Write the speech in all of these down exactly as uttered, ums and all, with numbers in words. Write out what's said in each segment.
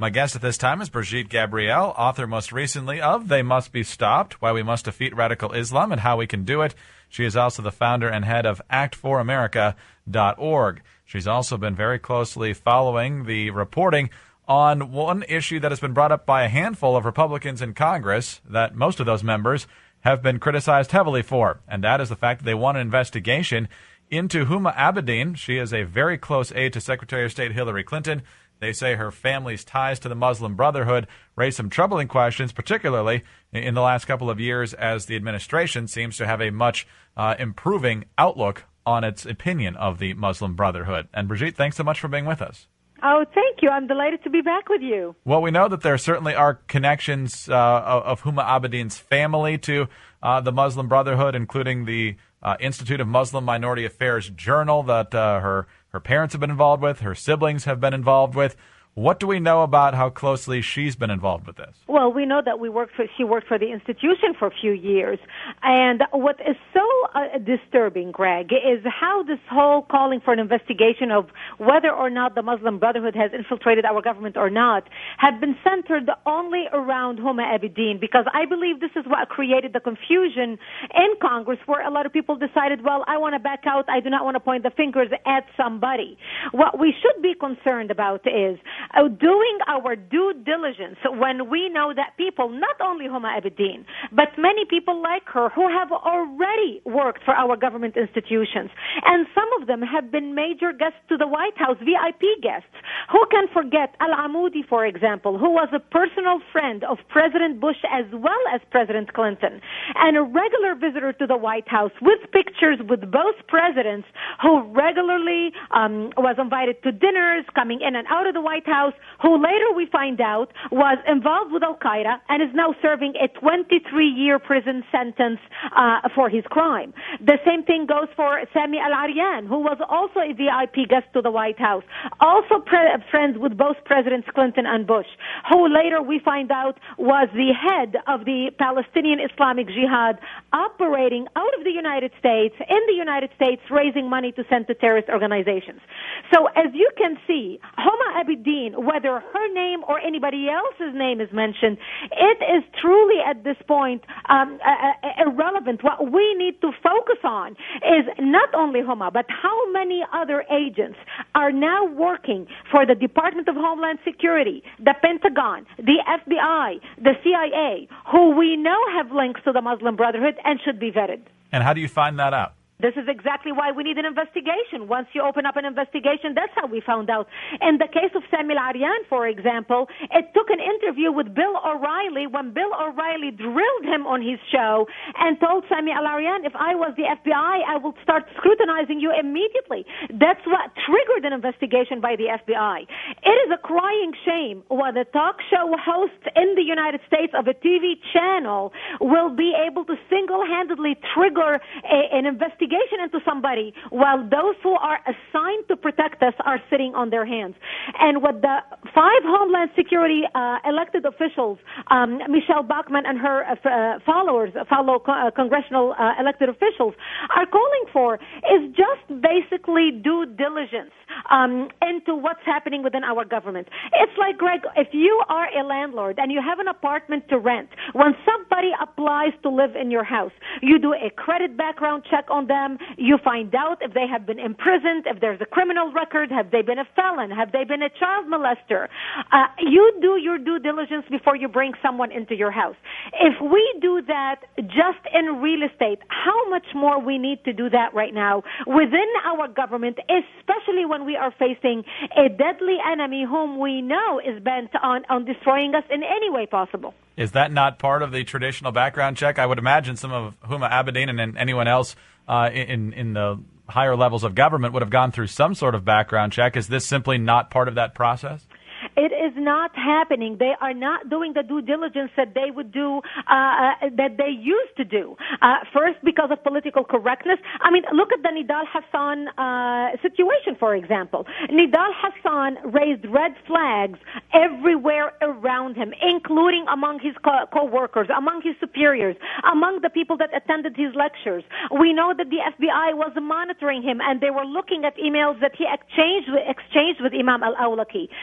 My guest at this time is Brigitte Gabriel, author most recently of They Must Be Stopped, Why We Must Defeat Radical Islam and How We Can Do It. She is also the founder and head of act for america dot org. She's also been very closely following the reporting on one issue that has been brought up by a handful of Republicans in Congress that most of those members have been criticized heavily for, and that is the fact that they want an investigation into Huma Abedin. She is a very close aide to Secretary of State Hillary Clinton. They say her family's ties to the Muslim Brotherhood raise some troubling questions, particularly in the last couple of years as the administration seems to have a much uh, improving outlook on its opinion of the Muslim Brotherhood. And Brigitte, thanks so much for being with us. Oh, thank you. I'm delighted to be back with you. Well, we know that there certainly are connections uh, of Huma Abedin's family to uh, the Muslim Brotherhood, including the uh, Institute of Muslim Minority Affairs Journal that uh, her, her parents have been involved with, her siblings have been involved with. What do we know about how closely she's been involved with this? Well, we know that we worked for, she worked for the institution for a few years. And what is so uh, disturbing, Greg, is how this whole calling for an investigation of whether or not the Muslim Brotherhood has infiltrated our government or not have been centered only around Huma Abedin, because I believe this is what created the confusion in Congress, where a lot of people decided, well, I want to back out. I do not want to point the fingers at somebody. What we should be concerned about is Uh, doing our due diligence when we know that people, not only Huma Abedin, but many people like her who have already worked for our government institutions, and some of them have been major guests to the White House, V I P guests. Who can forget Al-Amoudi, for example, who was a personal friend of President Bush as well as President Clinton, and a regular visitor to the White House with pictures with both presidents, who regularly um, was invited to dinners, coming in and out of the White House, House, who later we find out was involved with Al-Qaeda and is now serving a twenty-three year prison sentence uh, for his crime. The same thing goes for Sami Al-Aryan, who was also a V I P guest to the White House, also pre- friends with both Presidents Clinton and Bush, who later we find out was the head of the Palestinian Islamic Jihad, operating out of the United States, in the United States, raising money to send to terrorist organizations. So as you can see, Huma Abedin, whether her name or anybody else's name is mentioned, it is truly at this point um, uh, irrelevant. What we need to focus on is not only Huma, but how many other agents are now working for the Department of Homeland Security, the Pentagon, the F B I, the C I A, who we know have links to the Muslim Brotherhood and should be vetted. And how do you find that out? This is exactly why we need an investigation. Once you open up an investigation, that's how we found out. In the case of Sami Al-Aryan, for example, it took an interview with Bill O'Reilly when Bill O'Reilly drilled him on his show and told Sami Al-Aryan, if I was the F B I, I would start scrutinizing you immediately. That's what triggered an investigation by the F B I. It is a crying shame when a talk show host in the United States of a T V channel will be able to single-handedly trigger a, an investigation into somebody while those who are assigned to protect us are sitting on their hands. And what the five Homeland Security uh, elected officials, um, Michelle Bachmann and her uh, uh, followers, fellow co- uh, congressional uh, elected officials, are calling for is just basically due diligence um, into what's happening within our government. It's like, Greg, if you are a landlord and you have an apartment to rent, when somebody applies to live in your house, you do a credit background check on them. You find out if they have been imprisoned, if there's a criminal record, have they been a felon, have they been a child molester. Uh, you do your due diligence before you bring someone into your house. If we do that just in real estate, how much more we need to do that right now within our government, especially when we are facing a deadly enemy whom we know is bent on, on destroying us in any way possible. Is that not part of the traditional background check? I would imagine some of Huma Abedin and anyone else uh, in in the higher levels of government would have gone through some sort of background check. Is this simply not part of that process? It is not happening. They are not doing the due diligence that they would do, uh, that they used to do. Uh, first, because of political correctness. I mean, look at the Nidal Hassan uh, situation, for example. Nidal Hassan raised red flags everywhere around him, including among his co- co-workers, among his superiors, among the people that attended his lectures. We know that the F B I was monitoring him, and they were looking at emails that he exchanged with, exchanged with Imam al-Awlaki. Yet,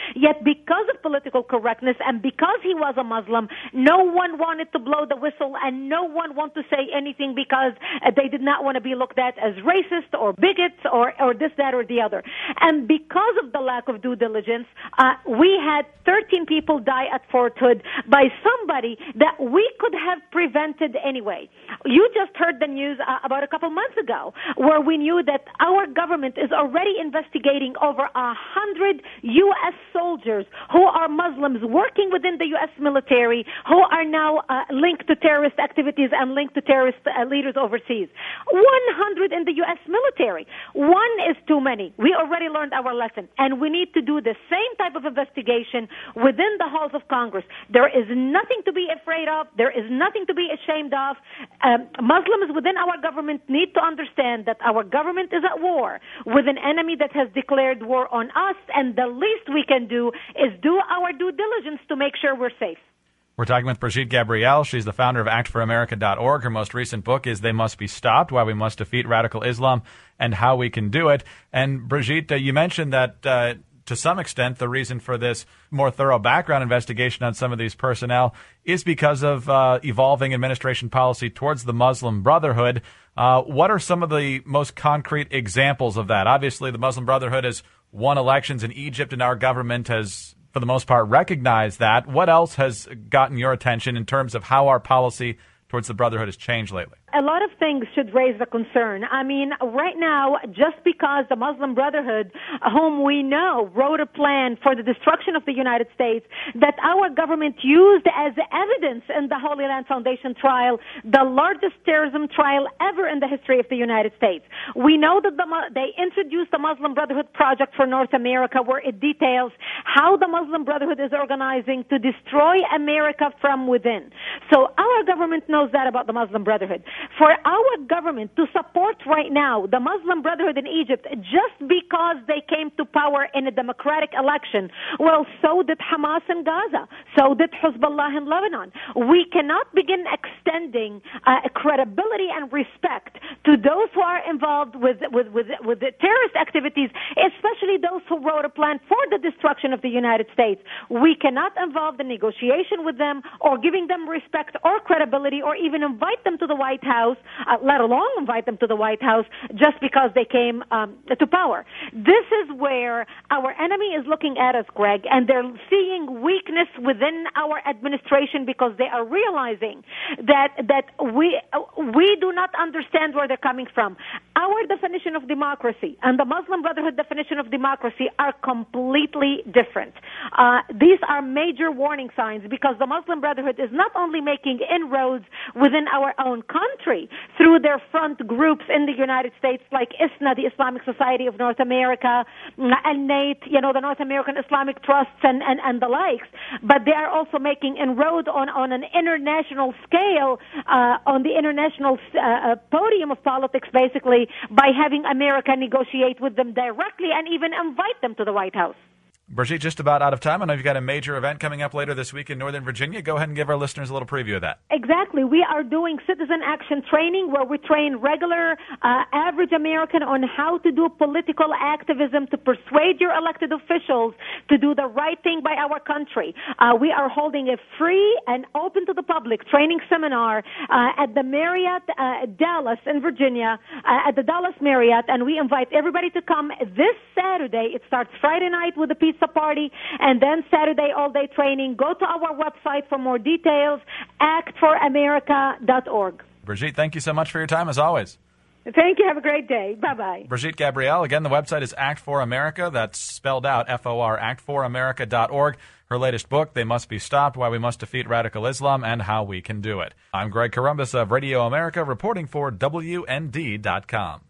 because of political correctness and because he was a Muslim, no one wanted to blow the whistle and no one wanted to say anything because uh, they did not want to be looked at as racist or bigots or, or this, that, or the other. And because of the lack of due diligence, uh, we had thirteen people die at Fort Hood by somebody that we could have prevented anyway. You just heard the news uh, about a couple months ago where we knew that our government is already investigating over a hundred U S soldiers who are Muslims working within the U S military who are now uh, linked to terrorist activities and linked to terrorist uh, leaders overseas. one hundred in the U S military. One is too many. We already learned our lesson, and we need to do the same type of investigation within the halls of Congress. There is nothing to be afraid of. There is nothing to be ashamed of. Um, Muslims within our government need to understand that our government is at war with an enemy that has declared war on us, and the least we can do is do our due diligence to make sure we're safe. We're talking with Brigitte Gabriel. She's the founder of act for america dot org. Her most recent book is They Must Be Stopped, Why We Must Defeat Radical Islam and How We Can Do It. And Brigitte, uh, you mentioned that uh, to some extent the reason for this more thorough background investigation on some of these personnel is because of uh, evolving administration policy towards the Muslim Brotherhood. Uh, what are some of the most concrete examples of that? Obviously, the Muslim Brotherhood has won elections in Egypt, and our government has, for the most part, recognized that. What else has gotten your attention in terms of how our policy towards the Brotherhood has changed lately? A lot of things should raise the concern. I mean, right now, just because the Muslim Brotherhood, whom we know wrote a plan for the destruction of the United States, that our government used as evidence in the Holy Land Foundation trial, the largest terrorism trial ever in the history of the United States. We know that the, they introduced the Muslim Brotherhood Project for North America, where it details how the Muslim Brotherhood is organizing to destroy America from within. So our government knows that about the Muslim Brotherhood. For our government to support right now the Muslim Brotherhood in Egypt just because they came to power in a democratic election, well, so did Hamas in Gaza, so did Hezbollah in Lebanon. We cannot begin extending uh, credibility and respect to those who are involved with, with, with, with the terrorist activities, especially those who wrote a plan for the destruction of the United States. We cannot involve the negotiation with them or giving them respect or credibility or even invite them to the White House, uh, let alone invite them to the White House just because they came um, to power. This is where our enemy is looking at us, Greg, and they're seeing weakness within our administration because they are realizing that that we uh, we do not understand where they're coming from. Our definition of democracy and the Muslim Brotherhood definition of democracy are completely different. Uh, these are major warning signs because the Muslim Brotherhood is not only making inroads within our own country through their front groups in the United States like I S N A, the Islamic Society of North America, and NATE, you know, the North American Islamic Trusts and, and, and the likes, but they are also making inroads on, on an international scale, uh, on the international uh, podium of politics, basically, by having America negotiate with them directly and even invite them to the White House. Brigitte, just about out of time. I know you've got a major event coming up later this week in Northern Virginia. Go ahead and give our listeners a little preview of that. Exactly. We are doing citizen action training where we train regular, uh, average American on how to do political activism to persuade your elected officials to do the right thing by our country. Uh, we are holding a free and open to the public training seminar uh, at the Marriott uh, Dallas in Virginia, uh, at the Dallas Marriott, and we invite everybody to come this Saturday. It starts Friday night with the pizza party, and then Saturday all-day training. Go to our website for more details, act for america dot org. Brigitte, thank you so much for your time, as always. Thank you. Have a great day. Bye-bye. Brigitte Gabriel. Again, the website is Act for America. That's spelled out, F O R, act for america dot org. Her latest book, They Must Be Stopped, Why We Must Defeat Radical Islam and How We Can Do It. I'm Greg Corombos of Radio America, reporting for W N D dot com.